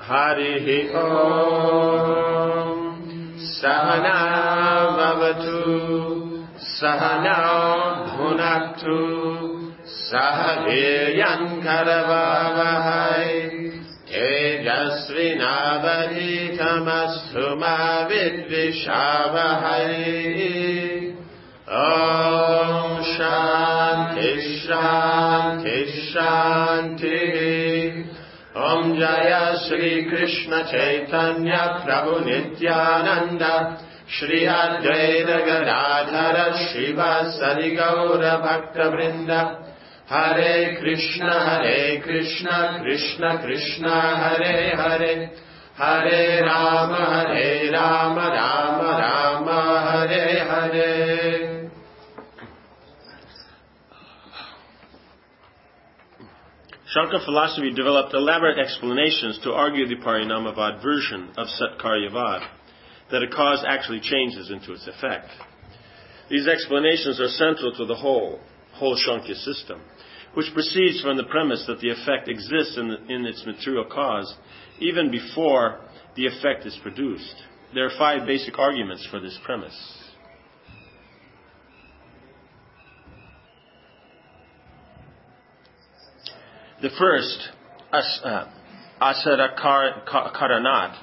Harihi Om. Sahana Bhavatu. Sahana Bhunaktu. Sahaviryan Karavavahai. Tejasvinavaditamastu ma vidvishavahai. Om Shanti Shanti Shanti. Om Jaya Shri Krishna Chaitanya Prabhu Nityananda Shri Advaita Gadadhara Shivasari Gaura Bhakta Vrinda. Hare Krishna Krishna Krishna Hare Hare. Hare Rama Rama Rama Hare Hare. Shankar philosophy developed elaborate explanations to argue the Parinamavad version of Satkaryavad, that a cause actually changes into its effect. These explanations are central to the whole Shankya system, which proceeds from the premise that the effect exists in its material cause even before the effect is produced. There are 5 basic arguments for this premise. The first, Asara Karanat,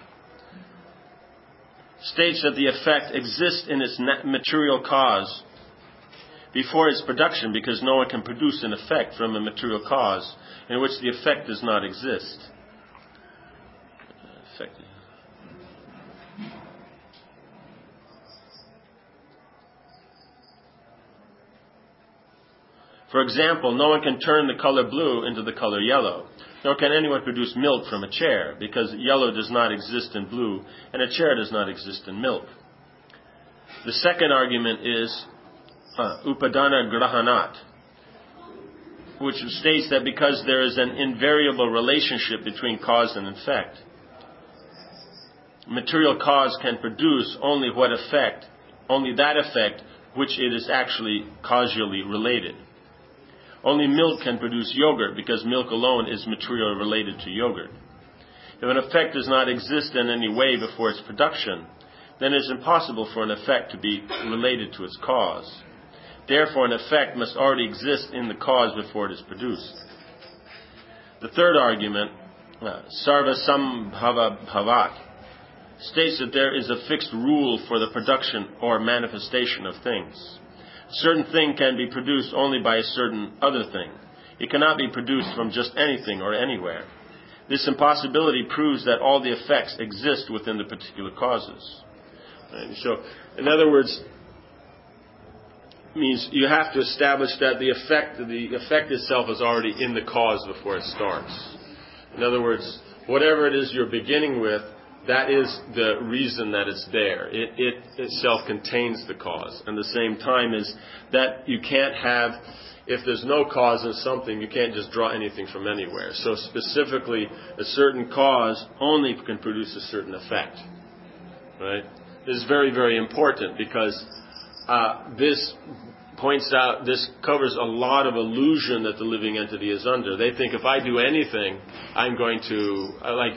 states that the effect exists in its material cause before its production, because no one can produce an effect from a material cause in which the effect does not exist. For example, no one can turn the color blue into the color yellow, nor can anyone produce milk from a chair, because yellow does not exist in blue, and a chair does not exist in milk. The second argument is Upadana Grahanat, which states that because there is an invariable relationship between cause and effect, material cause can produce only that effect which it is actually causally related. Only milk can produce yogurt, because milk alone is materially related to yogurt. If an effect does not exist in any way before its production, then it is impossible for an effect to be related to its cause. Therefore, an effect must already exist in the cause before it is produced. The third argument, Sarva Sambhava Bhavat, states that there is a fixed rule for the production or manifestation of things. A certain thing can be produced only by a certain other thing. It cannot be produced from just anything or anywhere. This impossibility proves that all the effects exist within the particular causes. Right? So, in other words, means you have to establish that the effect itself is already in the cause before it starts. In other words, whatever it is you're beginning with, that is the reason that it's there. It itself contains the cause. And the same time is that you can't have, if there's no cause in something, you can't just draw anything from anywhere. So specifically, a certain cause only can produce a certain effect. Right? This is very, very important, because this covers a lot of illusion that the living entity is under. They think if I do anything, I'm going to,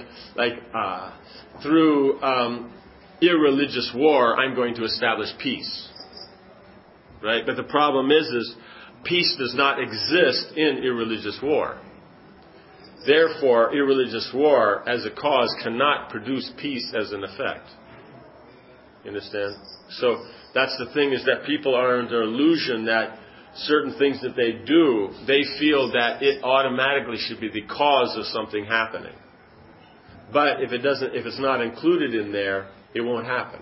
through irreligious war, I'm going to establish peace. Right? But the problem is peace does not exist in irreligious war. Therefore, irreligious war as a cause cannot produce peace as an effect. You understand? So that's the thing, is that people are under illusion that certain things that they do, they feel that it automatically should be the cause of something happening. But if it's not included in there, it won't happen.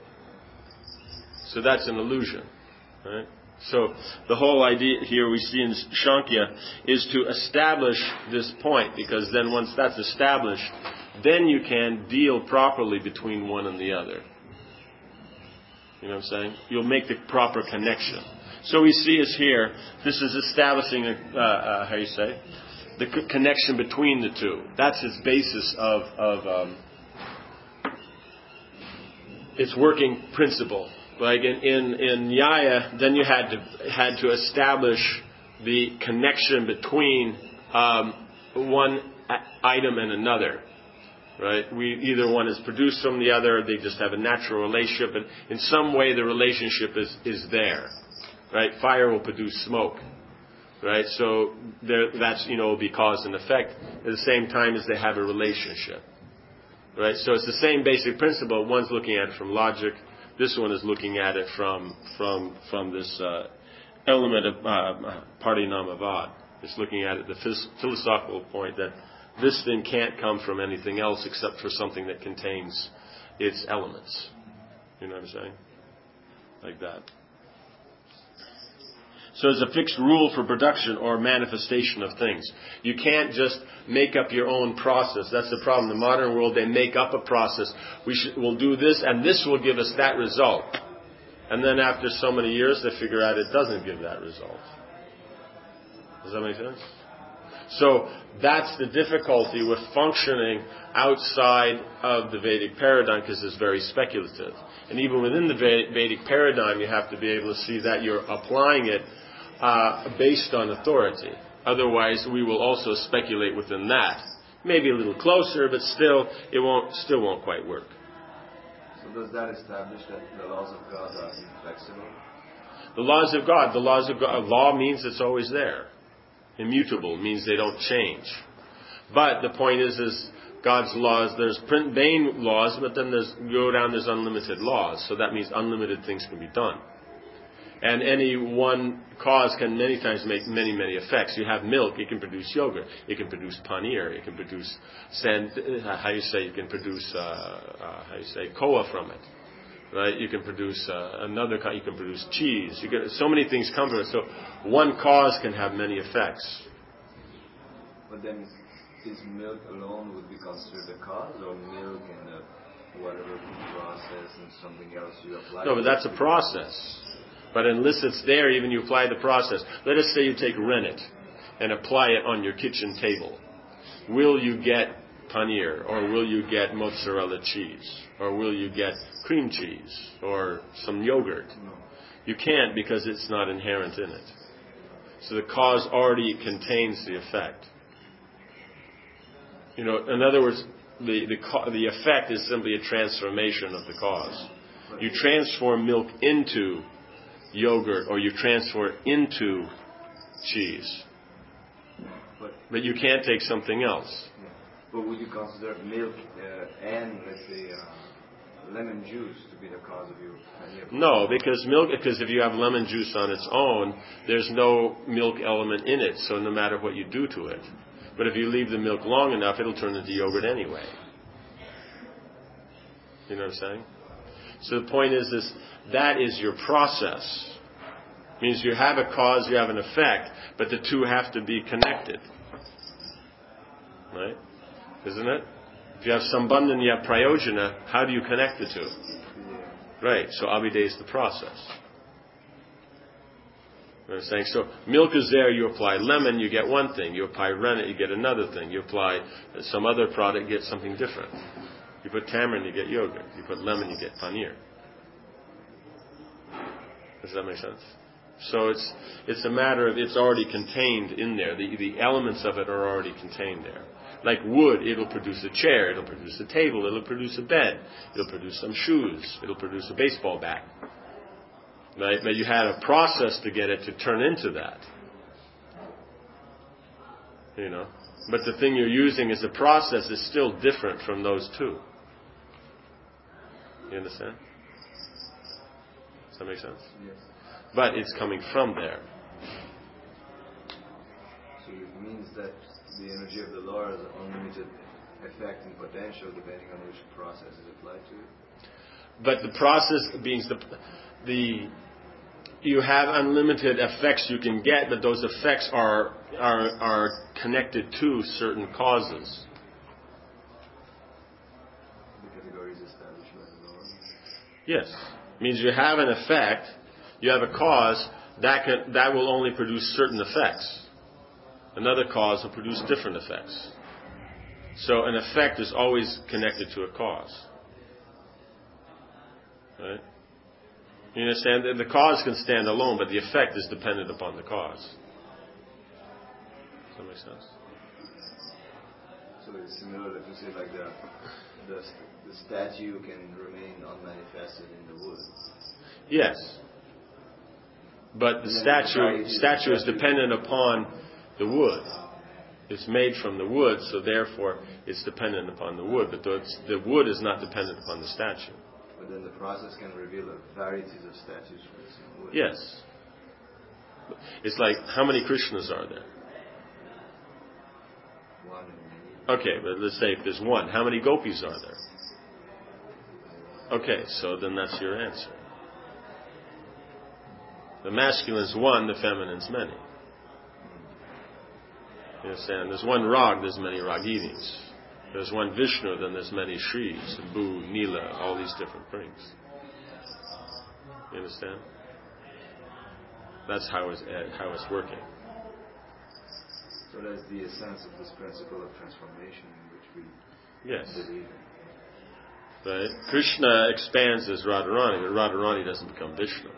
So that's an illusion. Right? So the whole idea here we see in Shankya is to establish this point, because then once that's established, then you can deal properly between one and the other. You know what I'm saying? You'll make the proper connection. So we see is here, this is establishing the connection between the two. That's its basis of its working principle. Like in Nyaya, then you had to establish the connection between one item and another. Right? Either one is produced from the other, they just have a natural relationship, and in some way the relationship is there. Right? Fire will produce smoke. Right? So that's, will be cause and effect at the same time as they have a relationship. Right? So it's the same basic principle. One's looking at it from logic. This one is looking at it from this element of parinamavad. It's looking at it, the philosophical point that this thing can't come from anything else except for something that contains its elements. You know what I'm saying? Like that. So there's a fixed rule for production or manifestation of things. You can't just make up your own process. That's the problem. In the modern world, they make up a process. We'll do this, and this will give us that result. And then after so many years, they figure out it doesn't give that result. Does that make sense? So that's the difficulty with functioning outside of the Vedic paradigm, because it's very speculative. And even within the Vedic paradigm, you have to be able to see that you're applying it based on authority. Otherwise, we will also speculate within that. Maybe a little closer, but still won't quite work. So does that establish that the laws of God are inflexible? The laws of God. Law means it's always there. Immutable means they don't change. But the point is God's laws, there's Bain laws, but then there's unlimited laws. So that means unlimited things can be done. And any one cause can many times make many, many effects. You have milk, it can produce yogurt. It can produce paneer. It can produce koa from it. Right? You can produce you can produce cheese. So many things come from it. So one cause can have many effects. But then is milk alone would be considered a cause, or milk and whatever process and something else you apply? No, but that's a process. But unless it's there, even you apply the process. Let us say you take rennet and apply it on your kitchen table. Will you get paneer, or will you get mozzarella cheese, or will you get cream cheese, or some yogurt? No. You can't, because it's not inherent in it. So the cause already contains the effect. In other words, the effect is simply a transformation of the cause. You transform milk into yogurt, or you transform it into cheese. But you can't take something else. But would you consider milk and, let's say, lemon juice to be the cause of your paneer? No, because if you have lemon juice on its own, there's no milk element in it, so no matter what you do to it. But if you leave the milk long enough, it'll turn into yogurt anyway. You know what I'm saying? So the point is that is your process. It means you have a cause, you have an effect, but the two have to be connected. Right? Isn't it? If you have sambandha and you have prayojana, how do you connect the two? Right, so abhidheya is the process. You know what I'm saying? So milk is there, you apply lemon, you get one thing. You apply rennet, you get another thing. You apply some other product, you get something different. You put tamarind, you get yogurt. You put lemon, you get paneer. Does that make sense? So it's a matter of, it's already contained in there. The elements of it are already contained there. Like wood, it'll produce a chair, it'll produce a table, it'll produce a bed, it'll produce some shoes, it'll produce a baseball bat. Right? But you had a process to get it to turn into that. But the thing you're using as a process is still different from those two. You understand? Does that make sense? Yes. But it's coming from there. So it means that the energy of the Lord has unlimited effect and potential depending on which process is applied to it. But the process means you have unlimited effects you can get, but those effects are connected to certain causes. The category is established by the Lord. Yes. It means you have an effect, you have a cause, that will only produce certain effects. Another cause will produce different effects. So an effect is always connected to a cause. Right? You understand? The cause can stand alone, but the effect is dependent upon the cause. Does that make sense? So it's similar to say like the statue can remain unmanifested in the wood. Yes. But the statue is dependent upon the wood. It's made from the wood, so therefore it's dependent upon the wood. But the wood is not dependent upon the statue. But then the process can reveal varieties of statues from the same wood. Yes. It's like, how many Krishnas are there? One and many. Okay, but let's say if there's one, how many gopis are there? Okay, so then that's your answer. The masculine's one, the feminine's many. You understand? There's one Rag, there's many Raginis. There's one Vishnu, then there's many Shris, Bhu, Nila, all these different things. You understand? That's how it's working. So that's the essence of this principle of transformation in which we Yes. believe in. Right? Krishna expands as Radharani, but Radharani doesn't become Vishnu.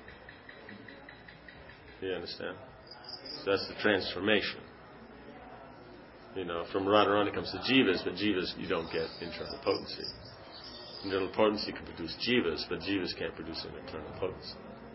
You understand? So that's the transformation. You know, from Radharani comes the Jivas, but Jivas you don't get internal potency. Internal potency can produce Jivas, but Jivas can't produce an internal potency.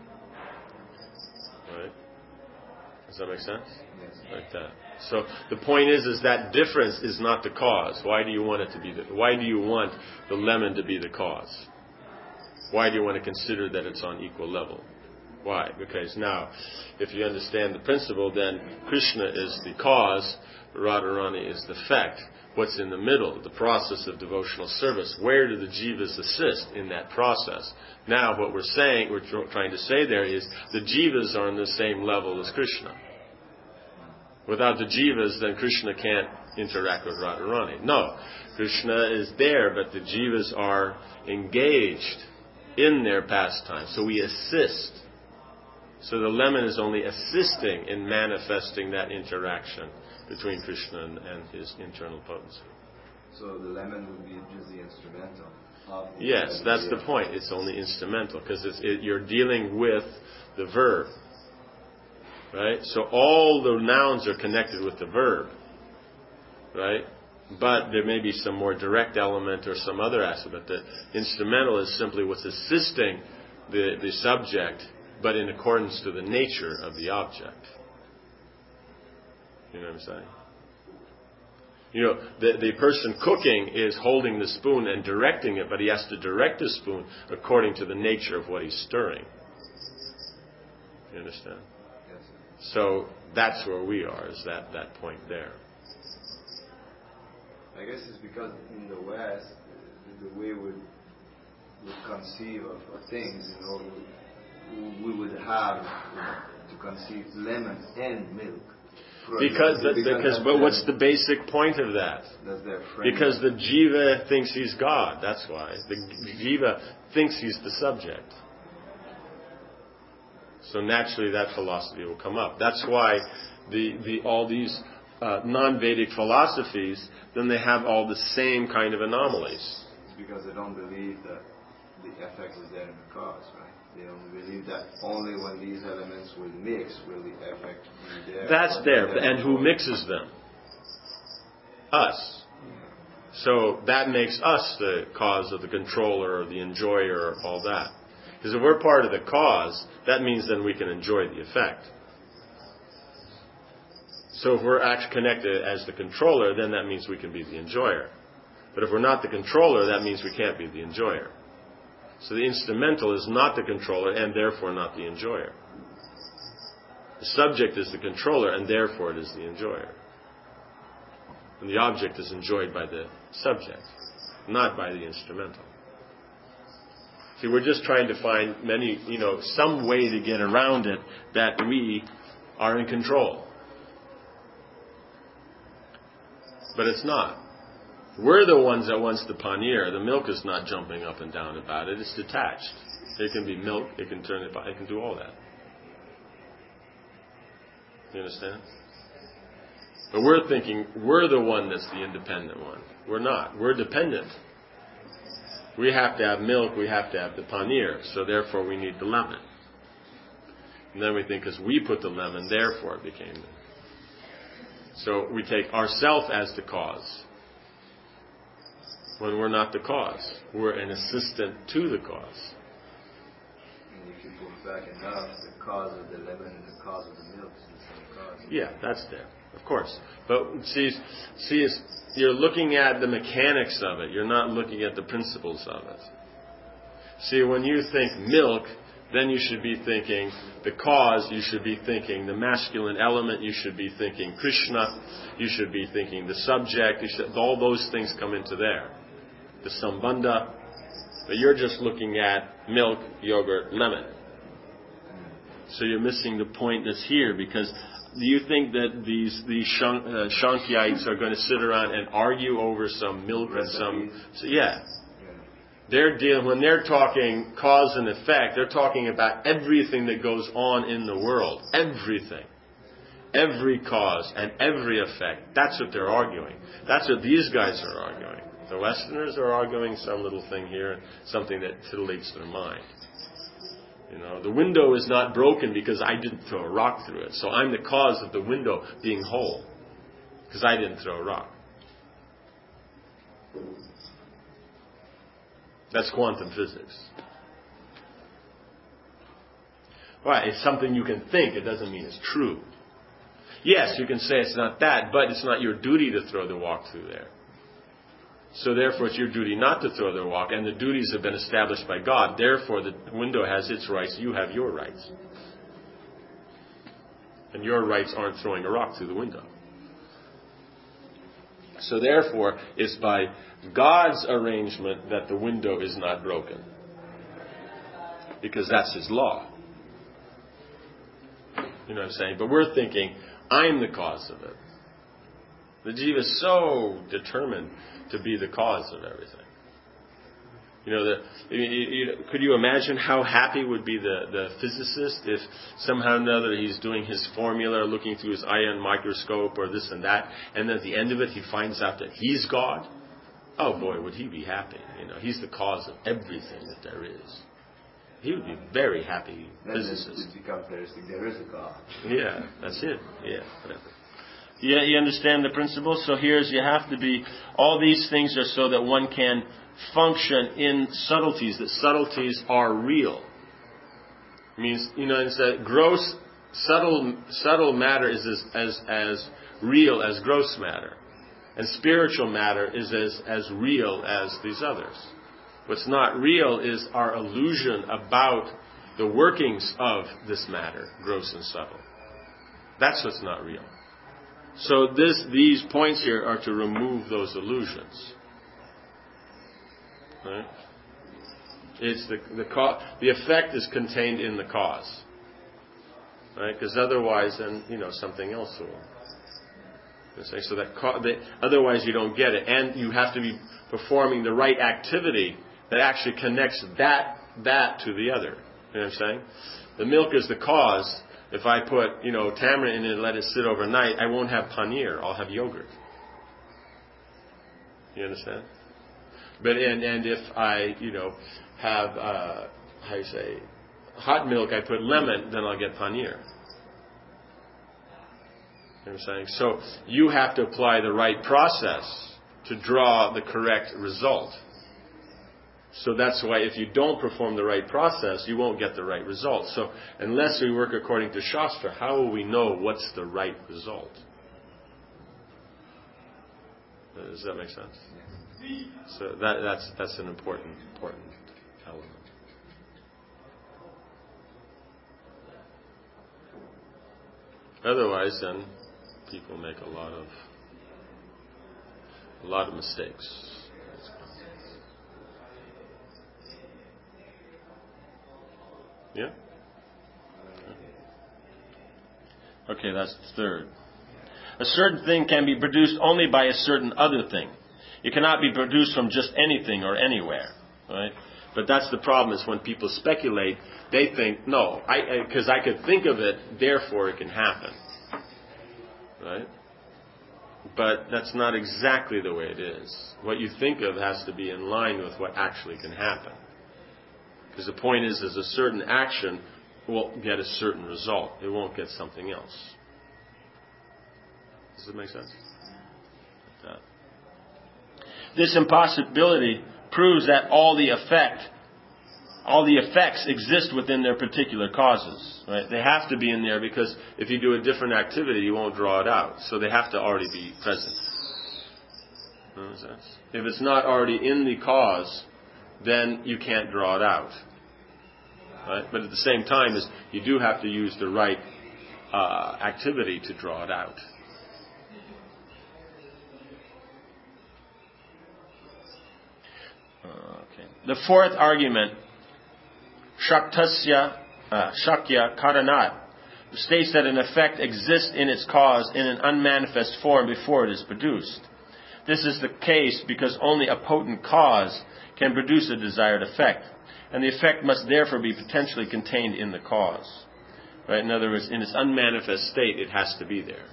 Right? Does that make sense? Yes. Like that. So the point is that difference is not the cause. Why do you want it to be why do you want the lemon to be the cause? Why do you want to consider that it's on equal level? Why? Because now, if you understand the principle, then Krishna is the cause, Radharani is the effect. What's in the middle? The process of devotional service. Where do the jivas assist in that process? Now, what we're trying to say there is the jivas are on the same level as Krishna. Without the jivas, then Krishna can't interact with Radharani. No, Krishna is there, but the jivas are engaged in their pastime. So we assist. So the lemon is only assisting in manifesting that interaction between Krishna and his internal potency. So the lemon would be just the instrumental. Yes, that's the point. It's only instrumental because you're dealing with the verb. Right? So all the nouns are connected with the verb. Right? But there may be some more direct element or some other aspect. But the instrumental is simply what's assisting the subject, but in accordance to the nature of the object. You know what I'm saying? You know, the person cooking is holding the spoon and directing it, but he has to direct the spoon according to the nature of what he's stirring. You understand? Yes. So that's where we are, is that point there. I guess it's because in the West, the way we conceive of things, you know, we would have to conceive lemon and milk. But what's the basic point of that? Because the jiva thinks he's God. That's why the jiva thinks he's the subject. So naturally, that philosophy will come up. That's why all these non-Vedic philosophies, then they have all the same kind of anomalies. It's because they don't believe that the effect is there in the cause, right? They don't believe that only when these elements will mix will the effect be there. That's there. And who mixes them? Us. So that makes us the cause of the controller or the enjoyer or all that. Because if we're part of the cause, that means then we can enjoy the effect. So if we're actually connected as the controller, then that means we can be the enjoyer. But if we're not the controller, that means we can't be the enjoyer. So the instrumental is not the controller and therefore not the enjoyer. The subject is the controller and therefore it is the enjoyer. And the object is enjoyed by the subject, not by the instrumental. See, we're just trying to find some way to get around it that we are in control. But it's not. We're the ones that wants the paneer. The milk is not jumping up and down about it. It's detached. It can be milk. It can turn it. It can do all that. You understand? But we're thinking we're the one that's the independent one. We're not. We're dependent. We have to have milk. We have to have the paneer. So therefore we need the lemon. And then we think because we put the lemon, therefore it became. So we take ourself as the cause. when we're not the cause. We're an assistant to the cause. And if you pull back enough, the cause of the lemon and the cause of the milk is the same cause. Yeah, that's there, of course. But see, you're looking at the mechanics of it. You're not looking at the principles of it. See, when you think milk, then you should be thinking the cause, you should be thinking the masculine element, you should be thinking Krishna, you should be thinking the subject, all those things come into there. The sambandha. But you're just looking at milk, yogurt, lemon. So you're missing the point that's here, because do you think that these Shankyites are going to sit around and argue over some milk and some... So yeah. When they're talking cause and effect, they're talking about everything that goes on in the world. Everything. Every cause and every effect. That's what they're arguing. That's what these guys are arguing. The Westerners are arguing some little thing here, something that titillates their mind. You know, the window is not broken because I didn't throw a rock through it. So I'm the cause of the window being whole because I didn't throw a rock. That's quantum physics. Right, it's something you can think. It doesn't mean it's true. Yes, you can say it's not that, but it's not your duty to throw the rock through there. So therefore it's your duty not to throw the rock, and the duties have been established by God. Therefore the window has its rights, you have your rights. And your rights aren't throwing a rock through the window. So therefore, it's by God's arrangement that the window is not broken. Because that's His law. You know what I'm saying? But we're thinking, I'm the cause of it. The jiva is so determined to be the cause of everything. You know, could you imagine how happy would be the physicist if somehow or another he's doing his formula, looking through his ion microscope or this and that, and at the end of it he finds out that he's God? Oh boy, would he be happy. You know, he's the cause of everything that there is. He would be very happy physicist. It becomes realistic. There is a God. Yeah, that's it. Yeah, whatever. Yeah, you understand the principle? So you have to be, all these things are so that one can function in subtleties, that subtleties are real. It means, you know, it's that gross, subtle matter is as real as gross matter. And spiritual matter is as real as these others. What's not real is our illusion about the workings of this matter, gross and subtle. That's what's not real. So these points here are to remove those illusions. Right? It's the effect is contained in the cause. Right? Because otherwise, then, you know, something else will. So otherwise you don't get it. And you have to be performing the right activity that actually connects that to the other. You know what I'm saying? The milk is the cause. If I put, you know, tamarind in it and let it sit overnight, I won't have paneer. I'll have yogurt. You understand? But and if I, you know, have hot milk, I put lemon, then I'll get paneer. You know what I'm saying? So you have to apply the right process to draw the correct result. So that's why if you don't perform the right process, you won't get the right result. So unless we work according to Shastra, how will we know what's the right result? Does that make sense? So that's an important element. Otherwise, then people make a lot of mistakes. Yeah? Okay, that's the third. A certain thing can be produced only by a certain other thing. It cannot be produced from just anything or anywhere. Right? But that's the problem, is when people speculate, they think, no, because I could think of it, therefore it can happen. Right? But that's not exactly the way it is. What you think of has to be in line with what actually can happen. Because the point is a certain action will get a certain result. It won't get something else. Does it make sense? This impossibility proves that all the effects exist within their particular causes. Right? They have to be in there because if you do a different activity, you won't draw it out. So they have to already be present. If it's not already in the cause, then you can't draw it out. Right? But at the same time, you do have to use the right activity to draw it out. Okay. The fourth argument, Shakya Karanat, states that an effect exists in its cause in an unmanifest form before it is produced. This is the case because only a potent cause can produce a desired effect, and the effect must therefore be potentially contained in the cause. Right? In other words, in its unmanifest state, it has to be there.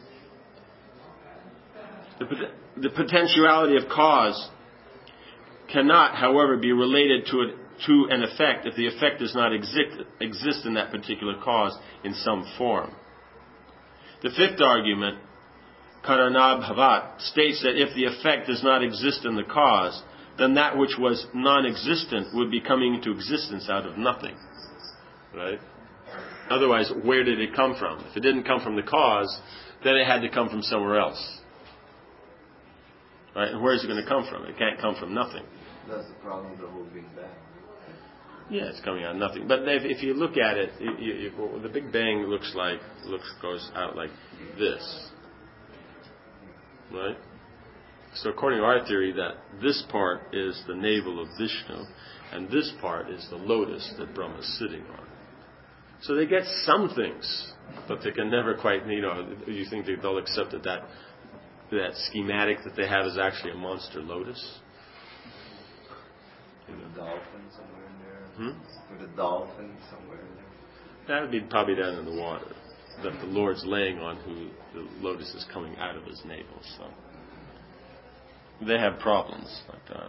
The potentiality of cause cannot, however, be related to an effect if the effect does not exist in that particular cause in some form. The fifth argument, Karanabhavat, states that if the effect does not exist in the cause, then that which was non-existent would be coming into existence out of nothing. Right? Otherwise, where did it come from? If it didn't come from the cause, then it had to come from somewhere else. Right? And where is it going to come from? It can't come from nothing. That's the problem with the whole Big Bang. Yeah, it's coming out of nothing. But if you look at it, the Big Bang goes out like this. Right? So according to our theory, that this part is the navel of Vishnu, and this part is the lotus that Brahma is sitting on. So they get some things, but they can never quite, you think they'll accept that schematic that they have is actually a monster lotus? With a dolphin somewhere in there. With a dolphin somewhere in there. That would be probably down in the water, that the Lord's laying on who the lotus is coming out of his navel. So they have problems like that.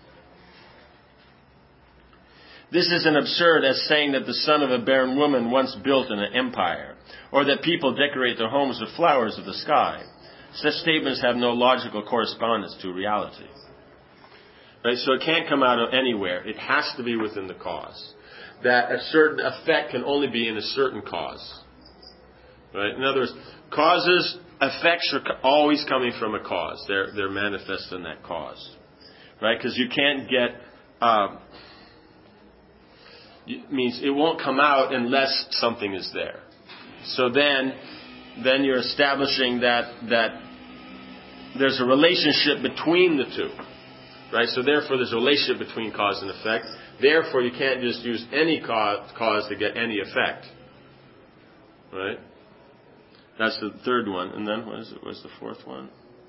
This is as absurd as saying that the son of a barren woman once built an empire, or that people decorate their homes with flowers of the sky. Such statements have no logical correspondence to reality. Right? So it can't come out of anywhere. It has to be within the cause. That a certain effect can only be in a certain cause. Right? In other words, effects are always coming from a cause. They're manifest in that cause. Right? Because you can't get... means it won't come out unless something is there. So then you're establishing that there's a relationship between the two. Right? So therefore there's a relationship between cause and effect. Therefore you can't just use any cause to get any effect. Right? That's the third one. And then what's the fourth one?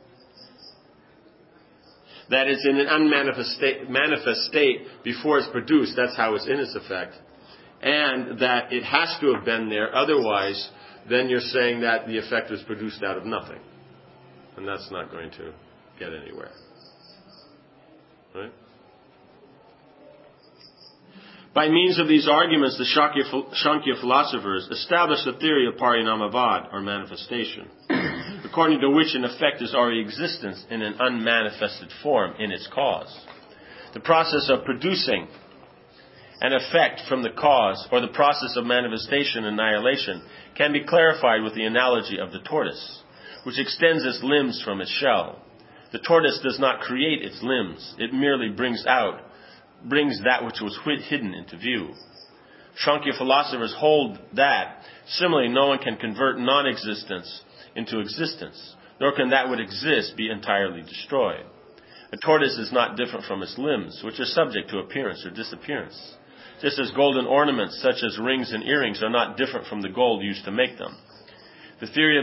That it's in an unmanifest state before it's produced. That's how it's in its effect. And that it has to have been there. Otherwise, then you're saying that the effect was produced out of nothing. And that's not going to get anywhere. Right? By means of these arguments, the Sankhya philosophers established the theory of Parinamavad, or manifestation, according to which an effect is already existence in an unmanifested form in its cause. The process of producing an effect from the cause, or the process of manifestation and annihilation, can be clarified with the analogy of the tortoise, which extends its limbs from its shell. The tortoise does not create its limbs. It merely brings that which was hidden into view. Sankhya philosophers hold that, similarly, no one can convert non-existence into existence, nor can that which exists be entirely destroyed. A tortoise is not different from its limbs, which are subject to appearance or disappearance. Just as golden ornaments, such as rings and earrings, are not different from the gold used to make them. The theory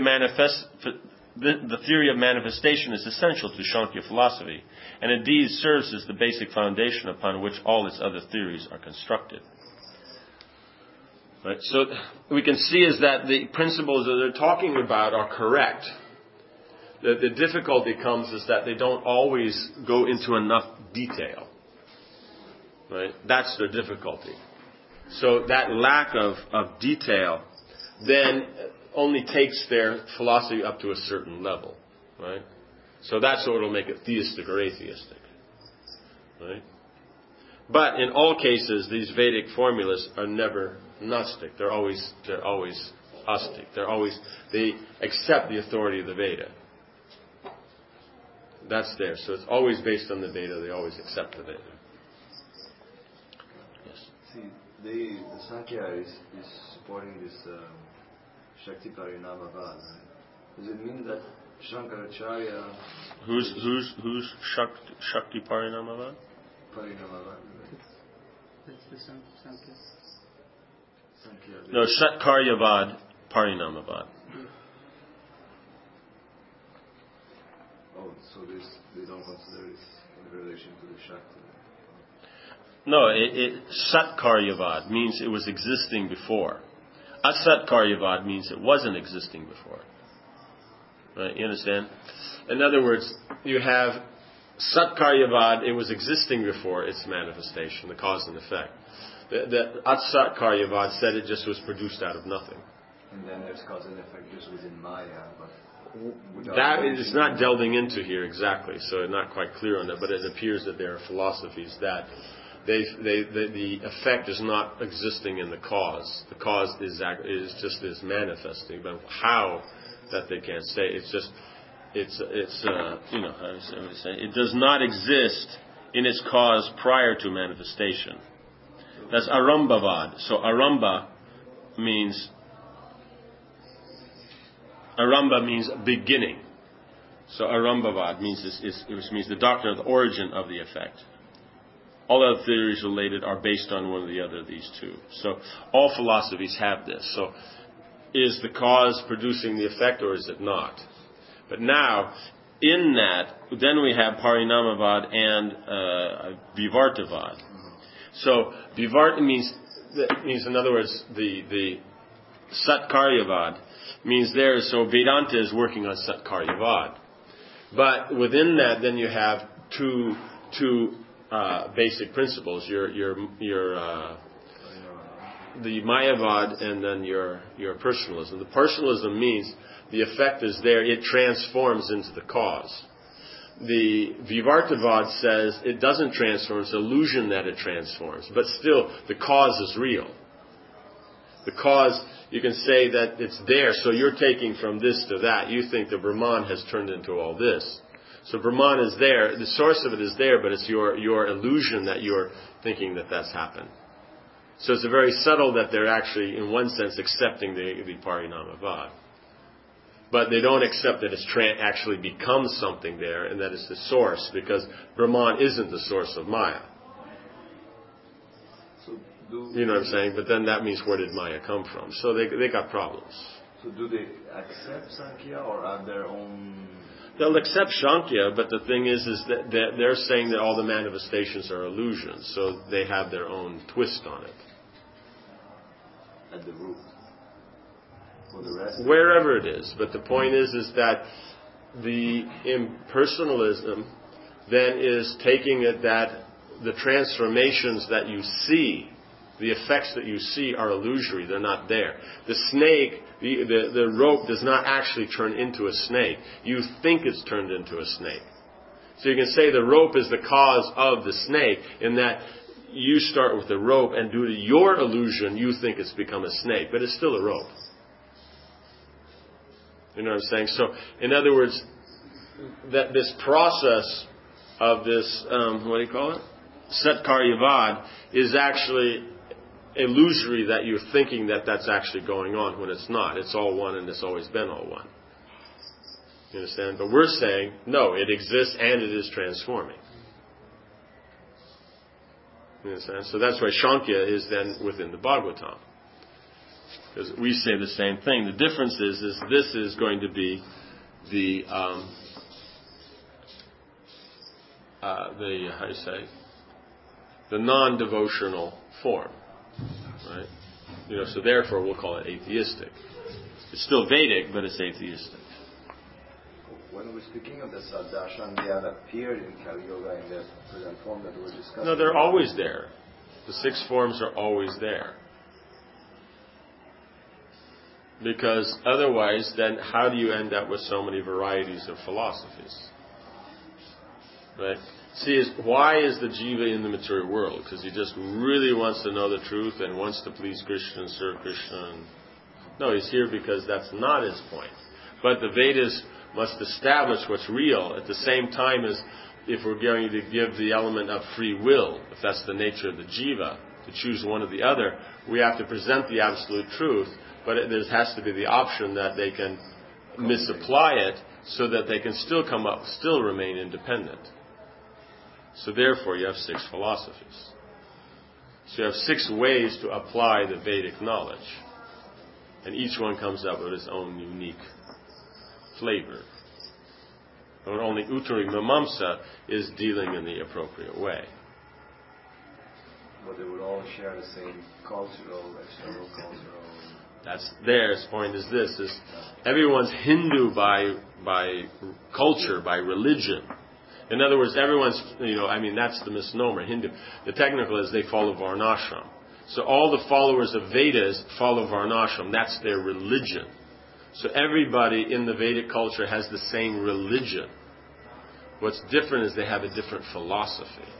of manifestation is essential to Sankhya philosophy, and indeed serves as the basic foundation upon which all its other theories are constructed. Right? So we can see is that the principles that they're talking about are correct. The difficulty comes is that they don't always go into enough detail. Right? That's their difficulty. So that lack of detail then only takes their philosophy up to a certain level. Right? So that's what will make it theistic or atheistic. Right? But in all cases, these Vedic formulas are never Gnostic. They're always Astic. They accept the authority of the Veda. That's there. So it's always based on the Veda. They always accept the Veda. Yes. See, the Sankhya is supporting this Shakti Parinamavad, right? Does it mean that Shankaracharya... Who's Shakti Parinamavad? Parinamavad, right? That's the Sankhya. No, Shatkaryavad Parinamavad. Oh, so they don't consider it in relation to the Shakti. No, Satkaryavad means it was existing before. Asatkaryavad means it wasn't existing before. Right? You understand? In other words, you have Satkaryavad, it was existing before its manifestation, the cause and effect. The Asatkaryavad said it just was produced out of nothing. And then there's cause and effect just within Maya, but that is not delving into here exactly, so not quite clear on that, but it appears that there are philosophies that the effect is not existing in the cause. The cause is just manifesting, but how that they can't say. It's you know, how do you say? It does not exist in its cause prior to manifestation. That's Arambavad. So Aramba means beginning. So Arambavad means which means the doctrine of the origin of the effect. All other theories related are based on one or the other of these two. So all philosophies have this. So is the cause producing the effect or is it not? But now, in that, then we have Parinamavad and Vivartavad. So Vivarta means in other words the Satkaryavad means there. So Vedanta is working on Satkaryavad, but within that, then you have two basic principles. The Mayavad and then your personalism. The personalism means the effect is there; it transforms into the cause. The Vivartavad says it doesn't transform; it's illusion that it transforms. But still, the cause is real. The cause, you can say that it's there, so you're taking from this to that. You think the Brahman has turned into all this. So Brahman is there, the source of it is there, but it's your illusion that you're thinking that that's happened. So it's a very subtle that they're actually, in one sense, accepting the Parinamavad. But they don't accept that it's actually becomes something there and that it's the source, because Brahman isn't the source of Maya. You know what I'm saying? But then that means where did Maya come from? So they got problems. So do they accept Sankhya or have their own... They'll accept Sankhya, but the thing is that they're saying that all the manifestations are illusions, so they have their own twist on it. At the root. For the rest? Wherever it is. But the point is that the impersonalism then is taking it that the transformations that you see, the effects that you see are illusory. They're not there. The snake, the rope does not actually turn into a snake. You think it's turned into a snake. So you can say the rope is the cause of the snake in that you start with the rope and due to your illusion you think it's become a snake. But it's still a rope. You know what I'm saying? So, in other words, that this process of this, what do you call it? Satkaryavad is actually illusory that you're thinking that that's actually going on when it's not. It's all one and it's always been all one. You understand? But we're saying, no, it exists and it is transforming. You understand? So that's why Sankhya is then within the Bhagavatam. Because we say the same thing. The difference is this is going to be the how do you say, the non-devotional form, right? You know, so therefore we'll call it atheistic. It's still Vedic, but it's atheistic. When we're speaking of the Sadashan, they have appeared in Kali Yoga in the present form that we're discussing. No, they're always there. The 6 forms are always there. Because otherwise, then how do you end up with so many varieties of philosophies? Right? See, why is the jiva in the material world? Because he just really wants to know the truth and wants to please Krishna and serve Krishna. No, he's here because that's not his point. But the Vedas must establish what's real at the same time as if we're going to give the element of free will, if that's the nature of the jiva, to choose one or the other, we have to present the absolute truth, but there has to be the option that they can misapply it so that they can still remain independent. So therefore you have 6 philosophies. So you have 6 ways to apply the Vedic knowledge. And each one comes up with its own unique flavor. But only Uttari Mimamsa is dealing in the appropriate way. But they would all share the same cultural, external cultural. That's his point is this, is everyone's Hindu by culture, by religion. In other words, everyone's, that's the misnomer, Hindu. The technical is they follow Varnashram. So all the followers of Vedas follow Varnashram. That's their religion. So everybody in the Vedic culture has the same religion. What's different is they have a different philosophy.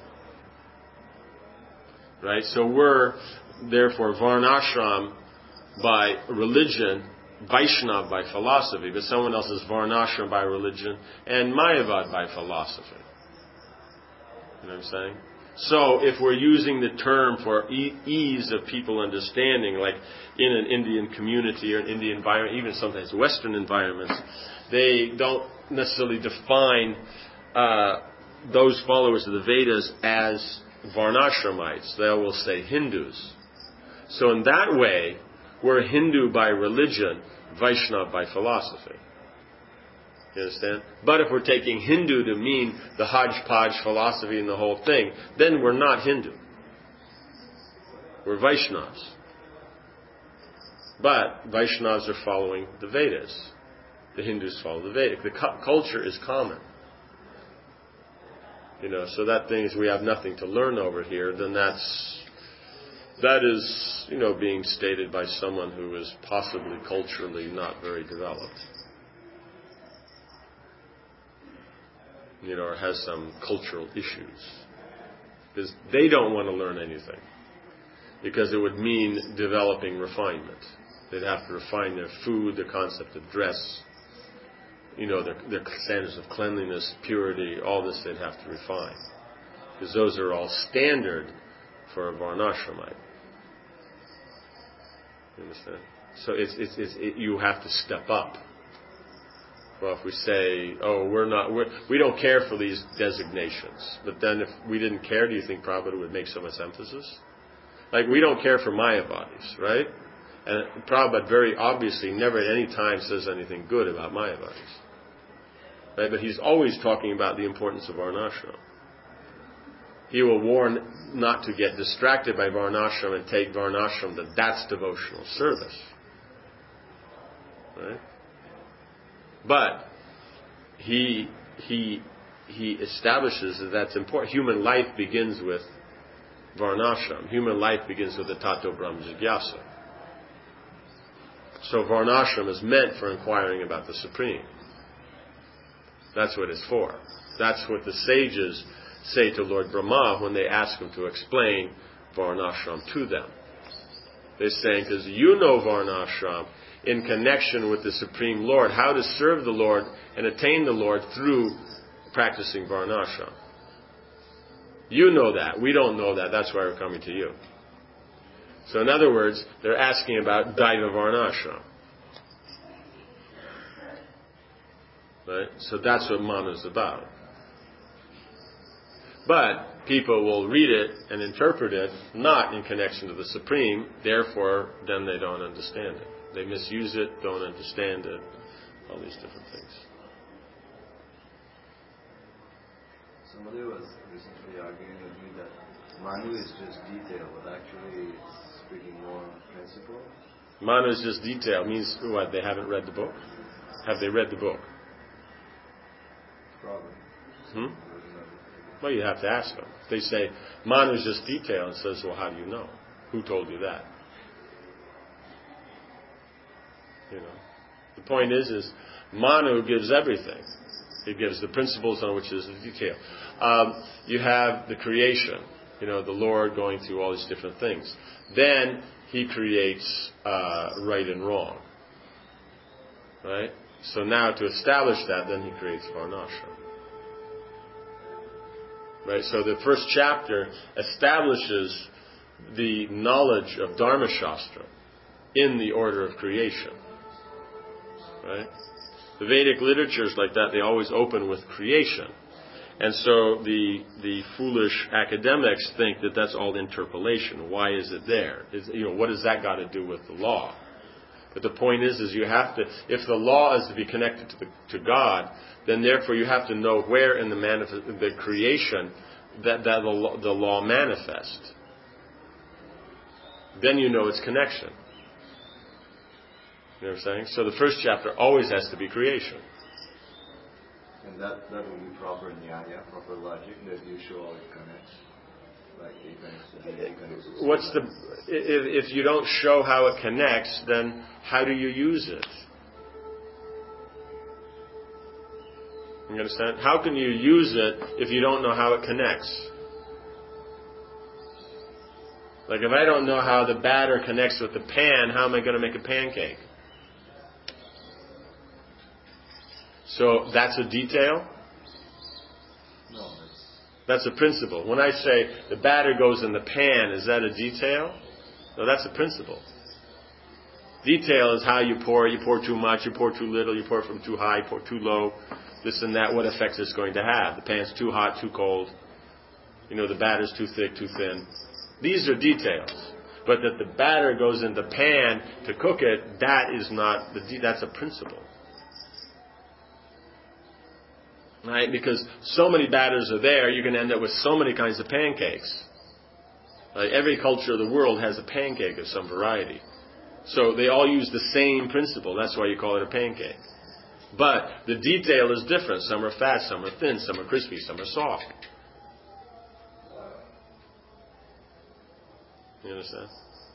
Right? So we're, therefore, Varnashram by religion, Vaishnav by philosophy, but someone else is Varnashram by religion, and Mayavad by philosophy. You know what I'm saying? So if we're using the term for ease of people understanding, like in an Indian community or an Indian environment, even sometimes Western environments, they don't necessarily define those followers of the Vedas as Varnashramites. They will say Hindus. So in that way, we're Hindu by religion, Vaishnava by philosophy. You understand? But if we're taking Hindu to mean the hodgepodge philosophy and the whole thing, then we're not Hindu. We're Vaishnavas. But Vaishnavas are following the Vedas. The Hindus follow the Vedic. The culture is common. So that thing is we have nothing to learn over here, then that is, being stated by someone who is possibly culturally not very developed. Or has some cultural issues. Because they don't want to learn anything. Because it would mean developing refinement. They'd have to refine their food, their concept of dress, their standards of cleanliness, purity, all this they'd have to refine. Because those are all standard for a Varnashramite. You understand? So you have to step up. Well, if we say, we don't care for these designations, but then if we didn't care, do you think Prabhupada would make so much emphasis? Like, we don't care for Mayavadis, right? And Prabhupada very obviously never at any time says anything good about Mayavadis. Right? But he's always talking about the importance of Varnashram. He will warn not to get distracted by Varnashram and take Varnashram that's devotional service. Right? But he establishes that that's important. Human life begins with Varnashram. Human life begins with the Tato Brahma Jigyasa. So Varnashram is meant for inquiring about the Supreme. That's what it's for. That's what the sages say to Lord Brahma when they ask him to explain Varnashram to them. They're saying, because you know Varnashram in connection with the Supreme Lord, how to serve the Lord and attain the Lord through practicing Varnashram. You know that. We don't know that. That's why we're coming to you. So in other words, they're asking about Daiva Varnashram. Right? So that's what Manu is about. But people will read it and interpret it not in connection to the Supreme, therefore then they don't understand it. They misuse it, don't understand it, all these different things. Somebody was recently arguing with me that Manu is just detail, but actually it's speaking more on principle. Manu is just detail. Means what? They haven't read the book? Have they read the book? Probably. Well, you have to ask them. If they say, Manu is just detail, and says, well, how do you know? Who told you that? The point is Manu gives everything. It gives the principles on which is the detail. you have the creation, the Lord going through all these different things. Then He creates right and wrong. Right? So now to establish that, then He creates Varnashram. Right? So the first chapter establishes the knowledge of Dharma Shastra in the order of creation. Right? The Vedic literatures like that, they always open with creation. And so the foolish academics think that that's all interpolation. Why is it there? What has that got to do with the law? But the point is you have to, if the law is to be connected to God, then therefore you have to know where in the creation that the law manifests. Then you know its connection. You know what I'm saying? So the first chapter always has to be creation. And that would be proper nyaya, proper logic, that you show how it connects. Like it connects. If you don't show how it connects, then how do you use it? You understand? How can you use it if you don't know how it connects? Like if I don't know how the batter connects with the pan, how am I going to make a pancake? So that's a detail? No. That's a principle. When I say the batter goes in the pan, is that a detail? No, that's a principle. Detail is how you pour. You pour too much, you pour too little, you pour from too high, you pour too low, this and that, what effects it's going to have. The pan's too hot, too cold. The batter's too thick, too thin. These are details. But that the batter goes in the pan to cook it, that is not, that's a principle. Right? Because so many batters are there, you're going to end up with so many kinds of pancakes. Right? Every culture of the world has a pancake of some variety. So they all use the same principle. That's why you call it a pancake. But the detail is different. Some are fat, some are thin, some are crispy, some are soft. You understand?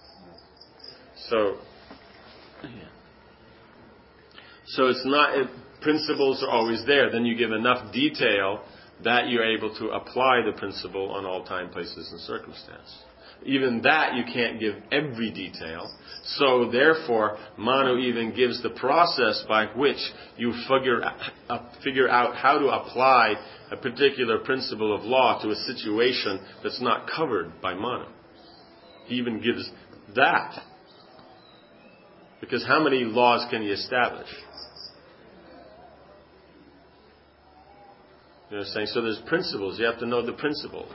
So it's not... Principles are always there. Then you give enough detail that you're able to apply the principle on all time, places, and circumstance. Even that you can't give every detail. So therefore, Manu even gives the process by which you figure out how to apply a particular principle of law to a situation that's not covered by Manu. He even gives that. Because how many laws can he establish? You know what I'm saying? So there's principles. You have to know the principle.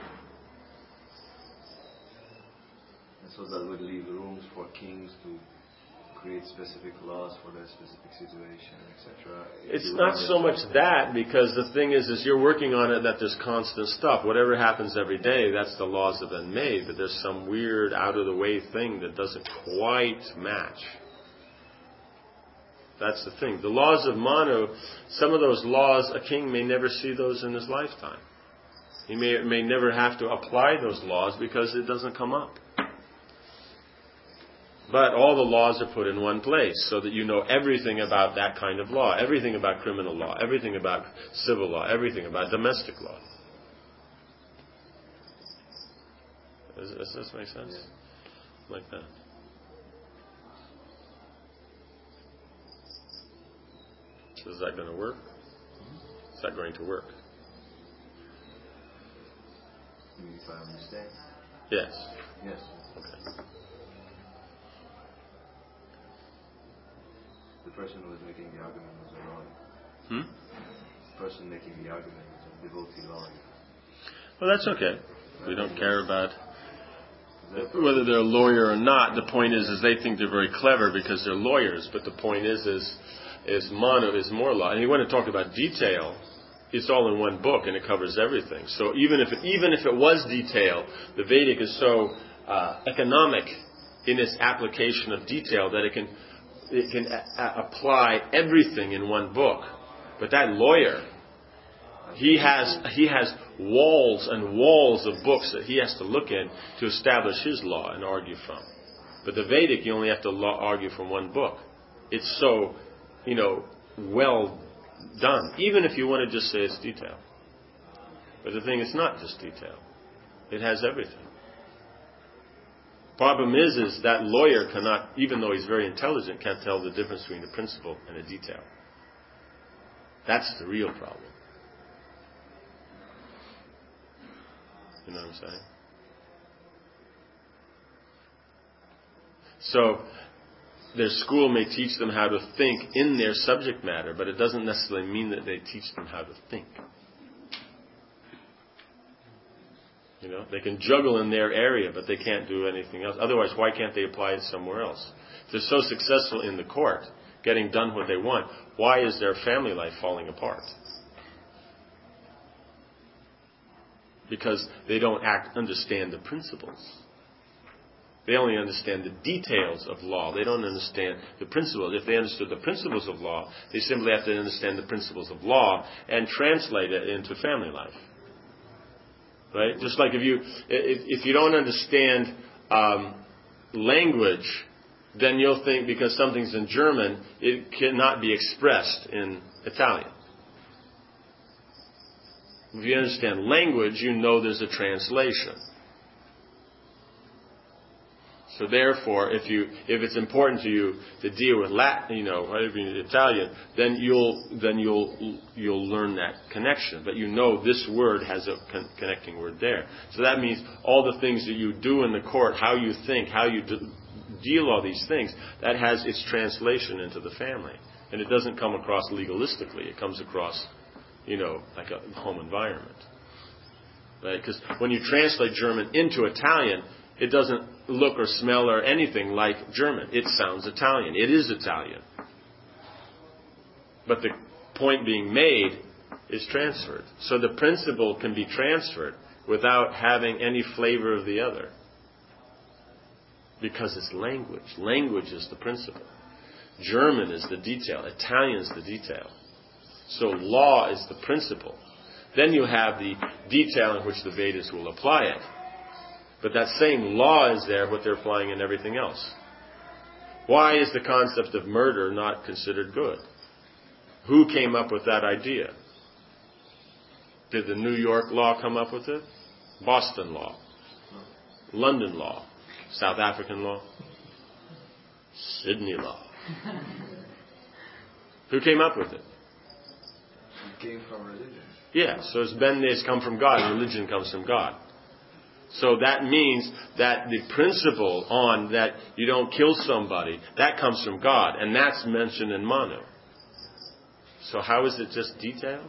And so that would leave rooms for kings to create specific laws for their specific situation, etc. It's not so much that, because the thing is you're working on it that there's constant stuff. Whatever happens every day, that's the laws that have been made. But there's some weird, out-of-the-way thing that doesn't quite match. That's the thing. The laws of Manu, some of those laws, a king may never see those in his lifetime. He may never have to apply those laws because it doesn't come up. But all the laws are put in one place so that you know everything about that kind of law, everything about criminal law, everything about civil law, everything about domestic law. Does this make sense? Yeah. Like that. So is that going to work? Is that going to work? If I understand. Yes. Yes. Okay. The person who was making the argument was a lawyer. The person making the argument was a devotee lawyer. Well, that's okay. We don't care about whether they're a lawyer or not. The point is they think they're very clever because they're lawyers. But the point is Manu is more law. And you want to talk about detail, it's all in one book and it covers everything. So even if it was detail, the Vedic is so economic in its application of detail that it can apply everything in one book. But that lawyer, he has walls and walls of books that he has to look in to establish his law and argue from. But the Vedic, you only have to argue from one book. It's so, well done. Even if you want to just say it's detail. But the thing is not just detail. It has everything. Problem is that lawyer cannot, even though he's very intelligent, can't tell the difference between a principle and a detail. That's the real problem. You know what I'm saying? So, their school may teach them how to think in their subject matter, but it doesn't necessarily mean that they teach them how to think. You know, they can juggle in their area, but they can't do anything else. Otherwise, why can't they apply it somewhere else? If they're so successful in the court, getting done what they want, why is their family life falling apart? Because they don't understand the principles. They only understand the details of law. They don't understand the principles. If they understood the principles of law, they simply have to understand the principles of law and translate it into family life. Right? Just like if you don't understand language, then you'll think because something's in German, it cannot be expressed in Italian. If you understand language, you know there's a translation. So therefore, if it's important to you to deal with Latin, Italian, then you'll learn that connection. But you know this word has a connecting word there. So that means all the things that you do in the court, how you think, how you deal all these things, that has its translation into the family, and it doesn't come across legalistically. It comes across, like a home environment, right? Because when you translate German into Italian, it doesn't look or smell or anything like German. It sounds Italian. It is Italian. But the point being made is transferred. So the principle can be transferred without having any flavor of the other. Because it's language. Language is the principle. German is the detail. Italian is the detail. So law is the principle. Then you have the detail in which the Vedas will apply it. But that same law is there, what they're applying in everything else. Why is the concept of murder not considered good? Who came up with that idea? Did the New York law come up with it? Boston law? London law? South African law? Sydney law? Who came up with it? It came from religion. Yeah, so it's come from God. Religion comes from God. So that means that the principle on that you don't kill somebody, that comes from God, and that's mentioned in Manu. So how is it just detail?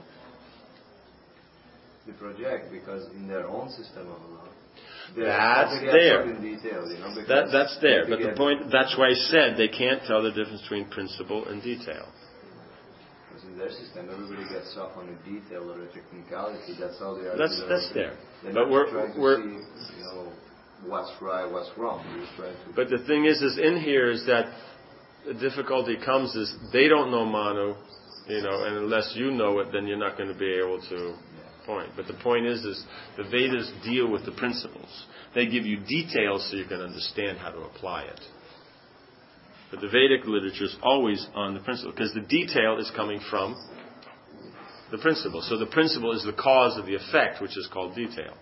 They project, because in their own system of law, that's there. Detail, that's there. But the point, that's why I said they can't tell the difference between principle and detail. Because in their system, everybody gets off on a detail or a technicality. That's how they are. That's there. They're but we're trying to see, what's right, what's wrong. But the thing is in here is that the difficulty comes is they don't know Manu, and unless you know it, then you're not going to be able to point. But the point is the Vedas deal with the principles. They give you details so you can understand how to apply it. But the Vedic literature is always on the principle, because the detail is coming from the principle. So the principle is the cause of the effect, which is called detail.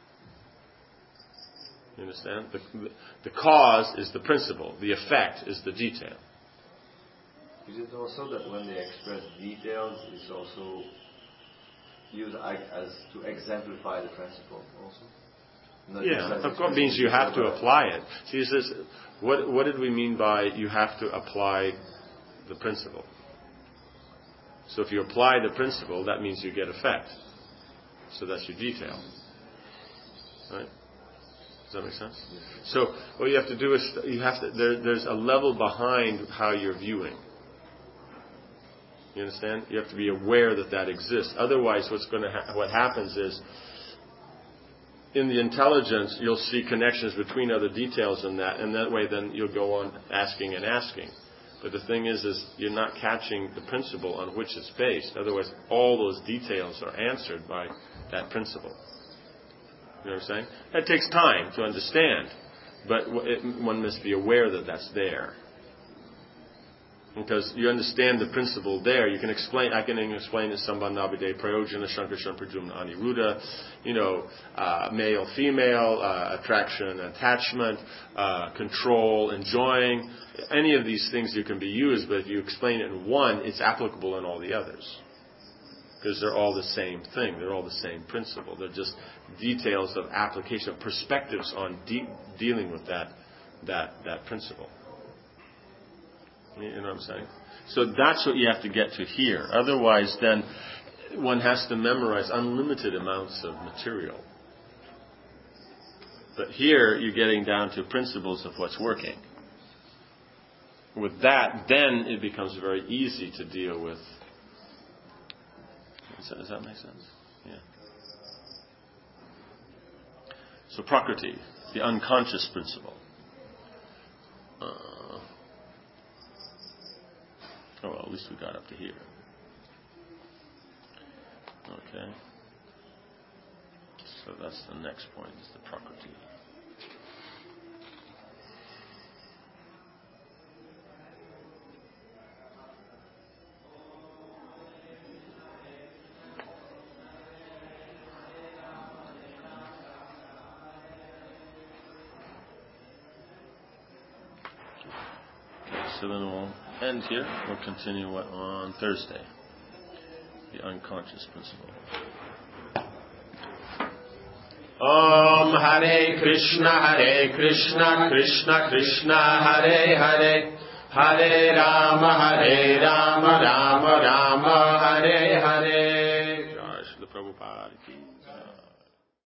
You understand? The cause is the principle. The effect is the detail. Is it also that when they express details, it's also used as to exemplify the principle also? Of course, it means you have to apply it. See, he says, what did we mean by you have to apply the principle? So if you apply the principle, that means you get effect. So that's your detail. Right? Does that make sense? So what you have to do is there's a level behind how you're viewing. You understand? You have to be aware that exists. Otherwise, what happens is, in the intelligence, you'll see connections between other details and that way then you'll go on asking and asking. But the thing is you're not catching the principle on which it's based. Otherwise, all those details are answered by that principle. You know what I'm saying? That takes time to understand, but one must be aware that that's there. Because you understand the principle there. You can explain, I can explain it Sambandhabhide, Prayojana, Shankarshan, Prajumna, Aniruddha, male, female, attraction, attachment, control, enjoying. Any of these things you can be used, but if you explain it in one, it's applicable in all the others. Because they're all the same thing. They're all the same principle. They're just details of application, perspectives on dealing with that principle. You know what I'm saying? So that's what you have to get to here. Otherwise, then, one has to memorize unlimited amounts of material. But here, you're getting down to principles of what's working. With that, then it becomes very easy to deal with. Does that make sense? Yeah. So Prakriti, the unconscious principle. Well, at least we got up to here. Okay. So that's the next point, is the Prakriti. So then we'll end here. We'll continue on Thursday. The unconscious principle. Om Hare Krishna, Krishna Krishna, Hare Hare, Hare Rama, Rama Rama, Hare Hare. Jai Srila Prabhupada.